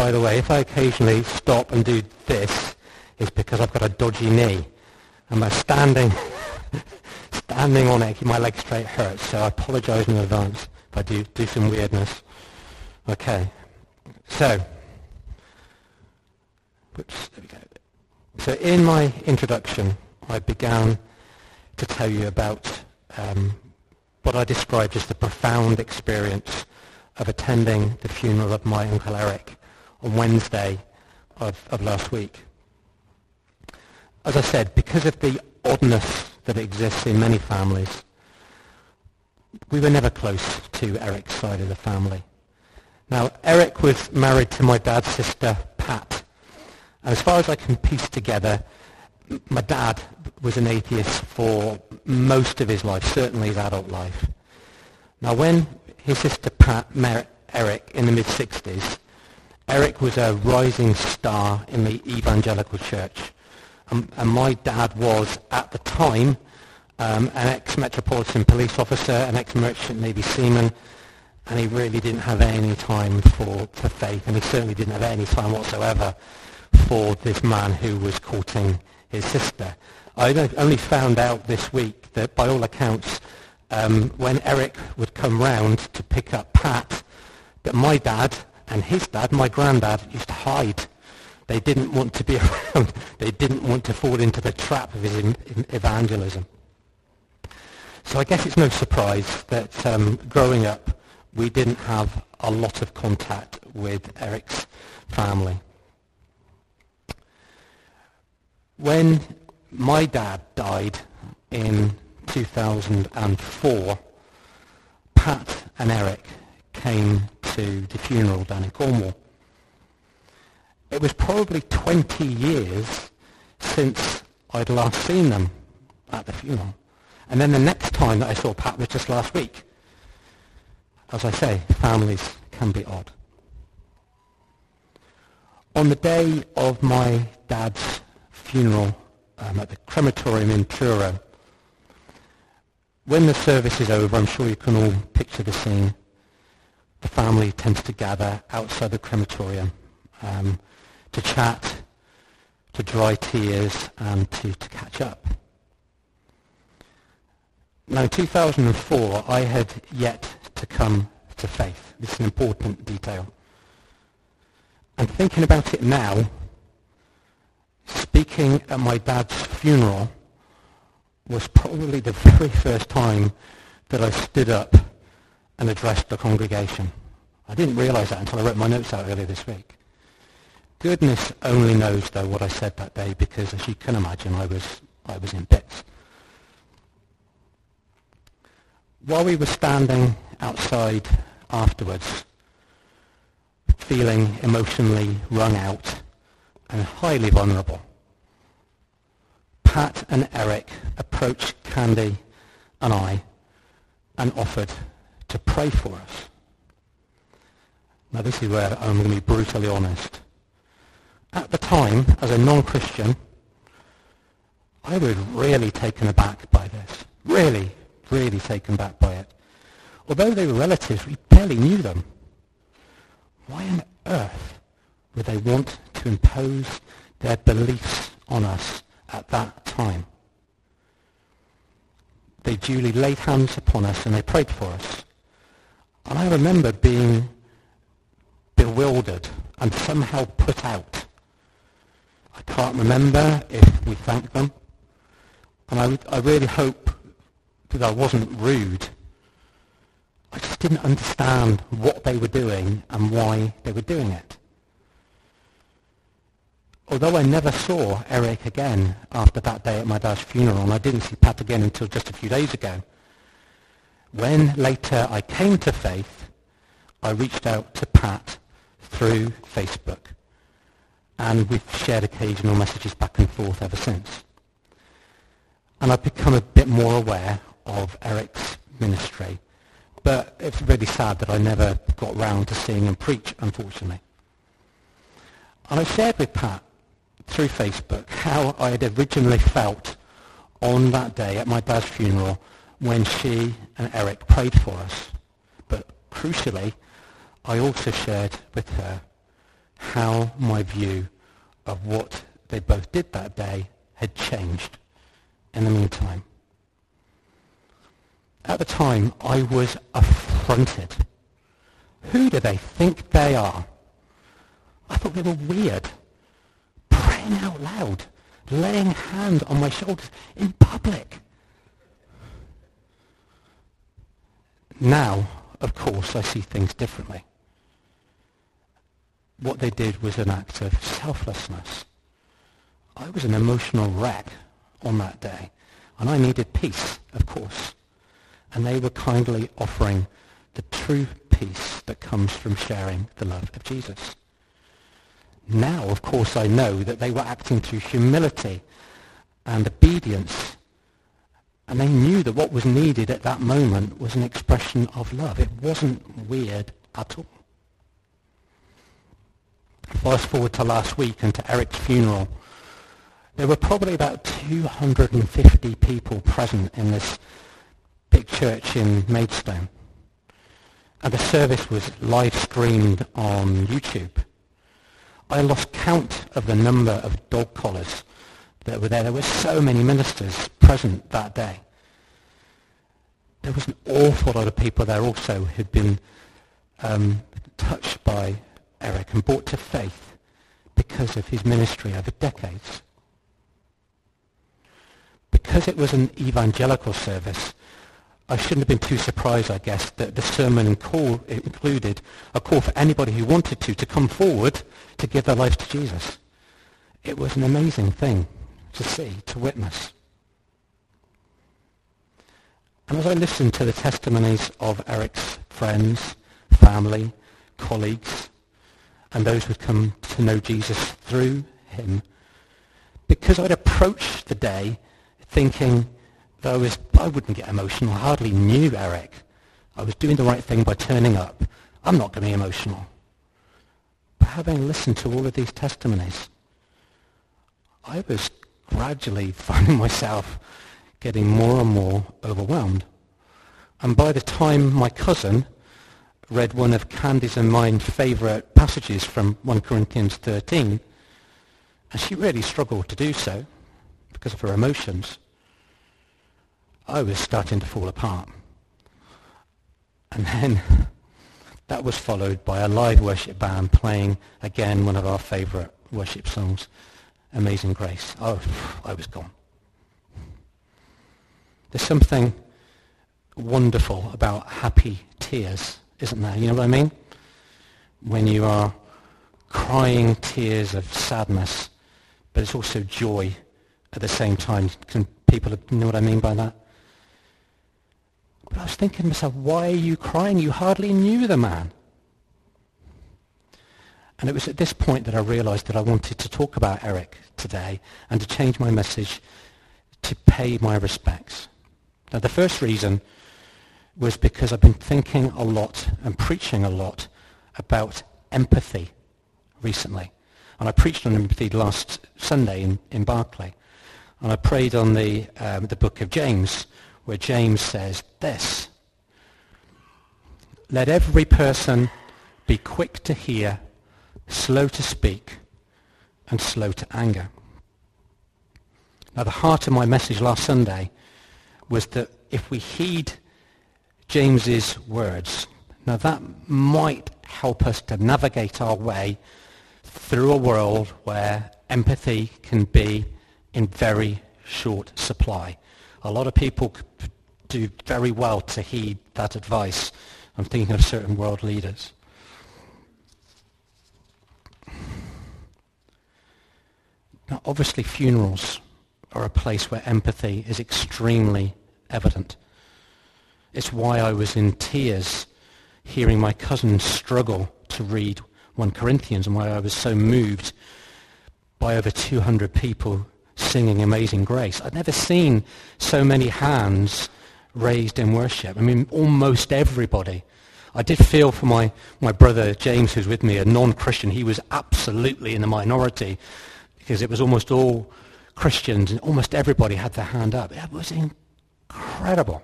by the way, if I occasionally stop and do this, it's because I've got a dodgy knee. And by standing on it, keep my leg straight hurts, so I apologize in advance if I do some weirdness. Okay, so, there we go. So in my introduction, I began to tell you about what I described as the profound experience of attending the funeral of my Uncle Eric on Wednesday of last week. As I said, because of the oddness that exists in many families, we were never close to Eric's side of the family. Now, Eric was married to my dad's sister, Pat. And as far as I can piece together, my dad was an atheist for most of his life, certainly his adult life. Now, when his sister Pat met Eric in the mid-60s, Eric was a rising star in the evangelical church. And my dad was, at the time, an ex-Metropolitan Police officer, an ex-Merchant Navy seaman, and he really didn't have any time for faith, and he certainly didn't have any time whatsoever for this man who was courting his sister. I only found out this week that, by all accounts, when Eric would come round to pick up Pat, that my dad and his dad, my granddad, used to hide. They didn't want to be around. They didn't want to fall into the trap of his evangelism. So I guess it's no surprise that growing up, we didn't have a lot of contact with Eric's family. When my dad died in 2004, Pat and Eric came to the funeral down in Cornwall. It was probably 20 years since I'd last seen them at the funeral. And then the next time that I saw Pat was just last week. As I say, families can be odd. On the day of my dad's funeral at the crematorium in Truro, when the service is over, I'm sure you can all picture the scene. The family tends to gather outside the crematorium to chat, to dry tears, and to catch up. Now, in 2004, I had yet to come to faith. This is an important detail. And thinking about it now, speaking at my dad's funeral was probably the very first time that I stood up and addressed the congregation. I didn't realize that until I wrote my notes out earlier this week. Goodness only knows, though, what I said that day, because as you can imagine, I was in bits. While we were standing outside afterwards, feeling emotionally wrung out and highly vulnerable, Pat and Eric approached Candy and I and offered to pray for us. Now, this is where I'm going to be brutally honest. At the time, as a non-Christian, I was really taken aback by this. Really taken aback by it. Although they were relatives, we barely knew them. Why on earth would they want to impose their beliefs on us at that time? They duly laid hands upon us and they prayed for us. And I remember being bewildered and somehow put out. I can't remember if we thanked them. And I really hope that I wasn't rude. I just didn't understand what they were doing and why they were doing it. Although I never saw Eric again after that day at my dad's funeral, and I didn't see Pat again until just a few days ago, when later I came to faith, I reached out to Pat through Facebook, and we've shared occasional messages back and forth ever since. And I've become a bit more aware of Eric's ministry, but it's really sad that I never got round to seeing him preach, unfortunately. And I shared with Pat through Facebook how I had originally felt on that day at my dad's funeral when she and Eric prayed for us. But crucially, I also shared with her how my view of what they both did that day had changed in the meantime. At the time, I was affronted. Who do they think they are? I thought they were weird. Praying out loud, laying hand on my shoulders in public. Now, of course, I see things differently. What they did was an act of selflessness. I was an emotional wreck on that day, and I needed peace, of course. And they were kindly offering the true peace that comes from sharing the love of Jesus. Now, of course, I know that they were acting through humility and obedience, and they knew that what was needed at that moment was an expression of love. It wasn't weird at all. Fast forward to last week and to Eric's funeral. There were probably about 250 people present in this big church in Maidstone. And the service was live streamed on YouTube. I lost count of the number of dog collars that were there. There were so many ministers present that day. There was an awful lot of people there also who'd been touched by Eric and brought to faith because of his ministry over decades. Because it was an evangelical service, I shouldn't have been too surprised, I guess, that the sermon included a call for anybody who wanted to come forward to give their life to Jesus. It was an amazing thing to see, to witness. And as I listened to the testimonies of Eric's friends, family, colleagues, and those who'd come to know Jesus through him, because I'd approached the day thinking that I wouldn't get emotional. I hardly knew Eric. I was doing the right thing by turning up. I'm not going to be emotional. But having listened to all of these testimonies, I was gradually finding myself getting more and more overwhelmed. And by the time my cousin read one of Candy's and mine favourite passages from 1 Corinthians 13, and she really struggled to do so because of her emotions, I was starting to fall apart. And then that was followed by a live worship band playing again one of our favourite worship songs, Amazing Grace. Oh, I was gone. There's something wonderful about happy tears, isn't there? You know what I mean? When you are crying tears of sadness, but it's also joy at the same time. Can people know what I mean by that? But I was thinking to myself, why are you crying? You hardly knew the man. And it was at this point that I realized that I wanted to talk about Eric today and to change my message to pay my respects. Now, the first reason was because I've been thinking a lot and preaching a lot about empathy recently. And I preached on empathy last Sunday in Barclay. And I prayed on the book of James, where James says this: let every person be quick to hear, slow to speak, and slow to anger. Now, the heart of my message last Sunday was that if we heed James's words, now that might help us to navigate our way through a world where empathy can be in very short supply. A lot of people do very well to heed that advice. I'm thinking of certain world leaders. Now, obviously, funerals are a place where empathy is extremely evident. It's why I was in tears hearing my cousin struggle to read 1 Corinthians, and why I was so moved by over 200 people singing Amazing Grace. I'd never seen so many hands raised in worship. I mean, almost everybody. I did feel for my brother James, who's with me, a non-Christian. He was absolutely in the minority because it was almost all Christians and almost everybody had their hand up. It was incredible.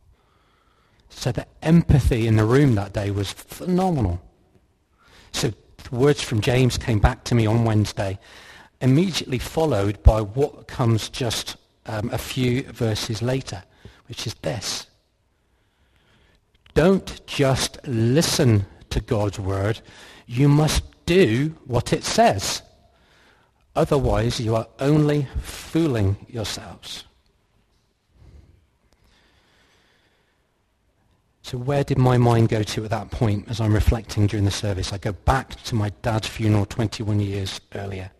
So the empathy in the room that day was phenomenal. So the words from James came back to me on Wednesday, immediately followed by what comes just a few verses later, which is this. Don't just listen to God's word, you must do what it says. Otherwise, you are only fooling yourselves. So where did my mind go to at that point as I'm reflecting during the service? I go back to my dad's funeral 21 years earlier.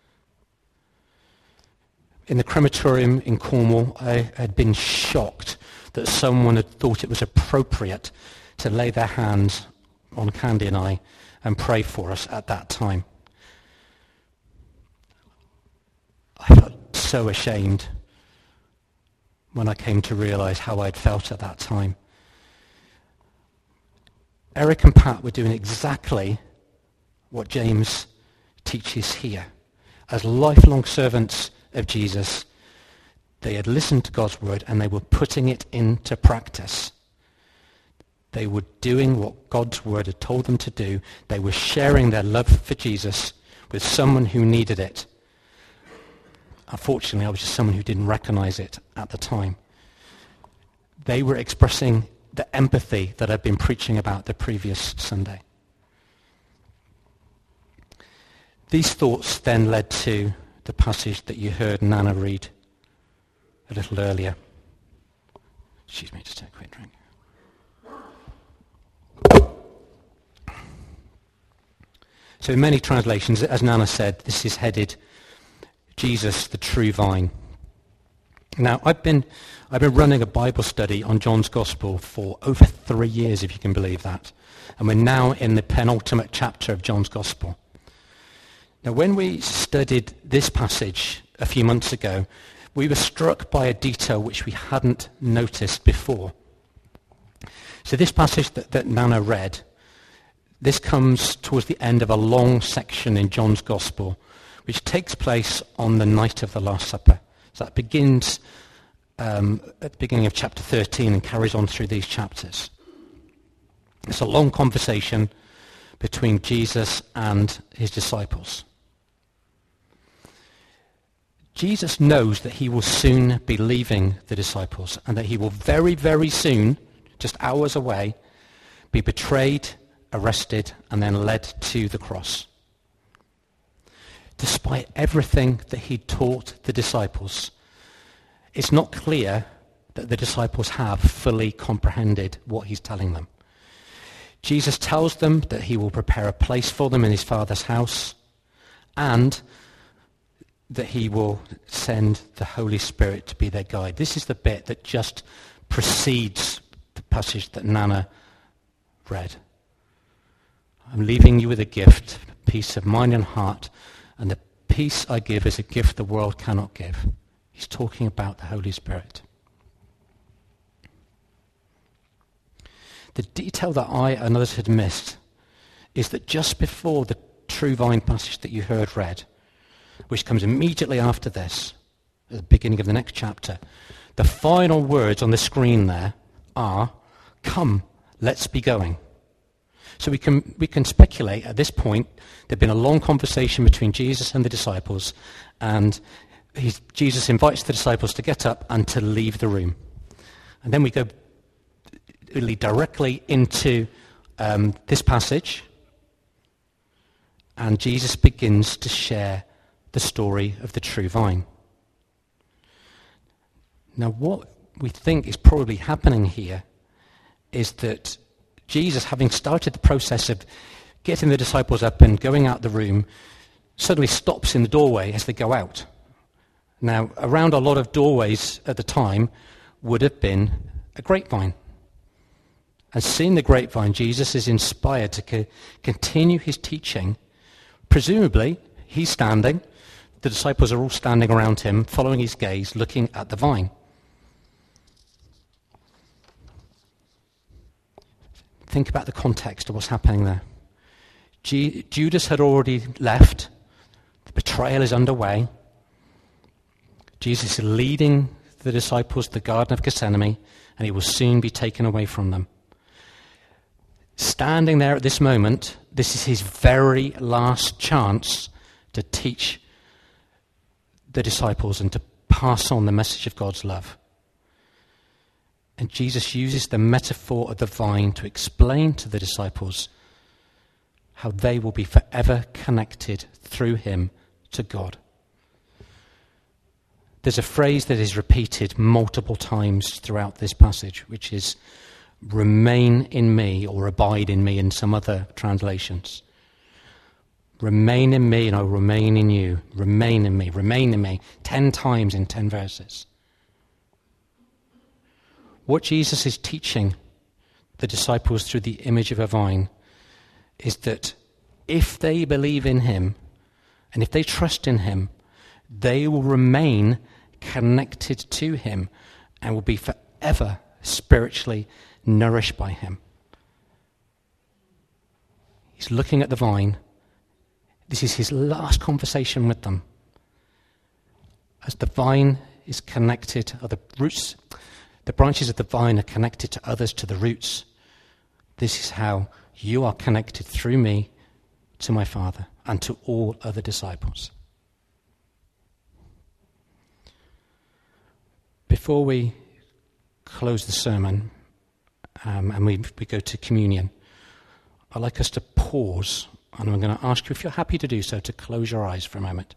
In the crematorium in Cornwall, I had been shocked that someone had thought it was appropriate to lay their hands on Candy and I and pray for us at that time. I felt so ashamed when I came to realize how I'd felt at that time. Eric and Pat were doing exactly what James teaches here. As lifelong servants of Jesus, they had listened to God's word and they were putting it into practice. They were doing what God's word had told them to do. They were sharing their love for Jesus with someone who needed it. Unfortunately, I was just someone who didn't recognize it at the time. They were expressing the empathy that I've been preaching about the previous Sunday. These thoughts then led to the passage that you heard Nana read a little earlier. Excuse me, just take a quick drink. So in many translations, as Nana said, this is headed, Jesus, the true vine. Now, I've been running a Bible study on John's Gospel for over 3 years, if you can believe that. And we're now in the penultimate chapter of John's Gospel. Now, when we studied this passage a few months ago, we were struck by a detail which we hadn't noticed before. So this passage that Nana read, this comes towards the end of a long section in John's Gospel, which takes place on the night of the Last Supper. So that begins at the beginning of chapter 13 and carries on through these chapters. It's a long conversation between Jesus and his disciples. Jesus knows that he will soon be leaving the disciples and that he will very, very soon, just hours away, be betrayed, arrested, and then led to the cross. Despite everything that he taught the disciples, it's not clear that the disciples have fully comprehended what he's telling them. Jesus tells them that he will prepare a place for them in his Father's house and that he will send the Holy Spirit to be their guide. This is the bit that just precedes the passage that Nana read. I'm leaving you with a gift, peace of mind and heart, and the peace I give is a gift the world cannot give. He's talking about the Holy Spirit. The detail that I and others had missed is that just before the true vine passage that you heard read, which comes immediately after this, at the beginning of the next chapter, the final words on the screen there are, "Come, let's be going." So we can speculate at this point there'd been a long conversation between Jesus and the disciples, and Jesus invites the disciples to get up and to leave the room. And then we go lead directly into this passage, and Jesus begins to share the story of the true vine. Now, what we think is probably happening here is that Jesus, having started the process of getting the disciples up and going out the room, suddenly stops in the doorway as they go out. Now, around a lot of doorways at the time would have been a grapevine. And seeing the grapevine, Jesus is inspired to continue his teaching. Presumably, he's standing. The disciples are all standing around him, following his gaze, looking at the vine. Think about the context of what's happening there. Judas had already left. The betrayal is underway. Jesus is leading the disciples to the Garden of Gethsemane, and he will soon be taken away from them. standing there at this moment, this is his very last chance to teach the disciples and to pass on the message of God's love. And Jesus uses the metaphor of the vine to explain to the disciples how they will be forever connected through him to God. There's a phrase that is repeated multiple times throughout this passage, which is remain in me, or abide in me in some other translations. Remain in me and I will remain in you. Remain in me, remain in me. 10 times in 10 verses. What Jesus is teaching the disciples through the image of a vine is that if they believe in him and if they trust in him, they will remain connected to him and will be forever spiritually nourished by him. He's looking at the vine. This is his last conversation with them. As the vine is connected, or the roots, the branches of the vine are connected to others, to the roots. This is how you are connected through me to my Father and to all other disciples. Before we close the sermon and we go to communion, I'd like us to pause, and I'm going to ask you, if you're happy to do so, to close your eyes for a moment.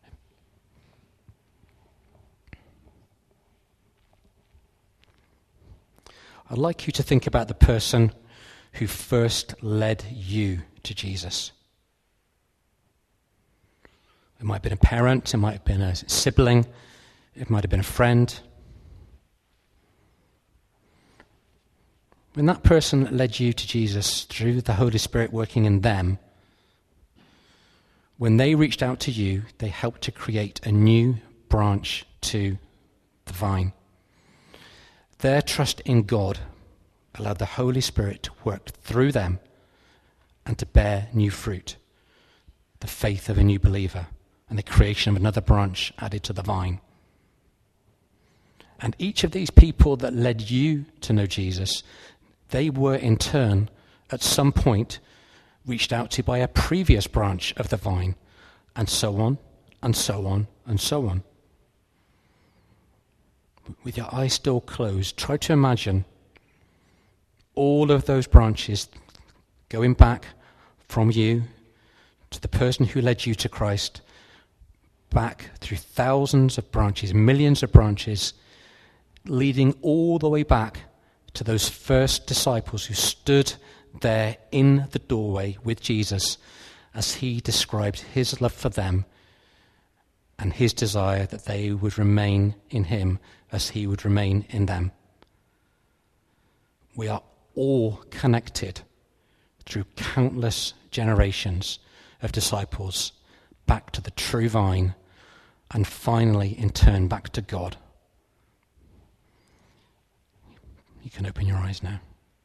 I'd like you to think about the person who first led you to Jesus. It might have been a parent, it might have been a sibling, it might have been a friend. When that person led you to Jesus through the Holy Spirit working in them, when they reached out to you, they helped to create a new branch to the vine. Their trust in God allowed the Holy Spirit to work through them and to bear new fruit, the faith of a new believer and the creation of another branch added to the vine. And each of these people that led you to know Jesus, they were in turn, at some point, reached out to by a previous branch of the vine, and so on, and so on, and so on. With your eyes still closed, try to imagine all of those branches going back from you to the person who led you to Christ, back through thousands of branches, millions of branches, leading all the way back to those first disciples who stood there in the doorway with Jesus as he described his love for them and his desire that they would remain in him as he would remain in them. We are all connected through countless generations of disciples back to the true vine and finally in turn back to God. You can open your eyes now.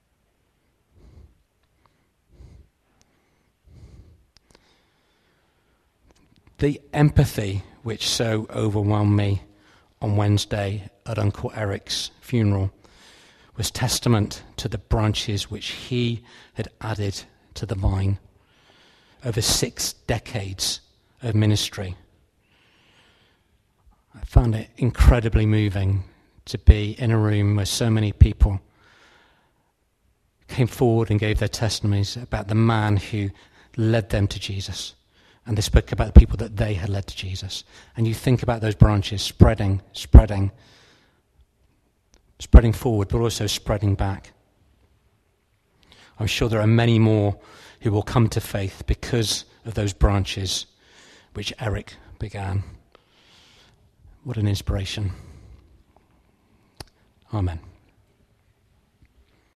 The empathy which so overwhelmed me on Wednesday at Uncle Eric's funeral was testament to the branches which he had added to the vine over 6 decades of ministry. I found it incredibly moving to be in a room where so many people came forward and gave their testimonies about the man who led them to Jesus. And they spoke about the people that they had led to Jesus. And you think about those branches spreading forward, but also spreading back. I'm sure there are many more who will come to faith because of those branches which Eric began. What an inspiration. Amen.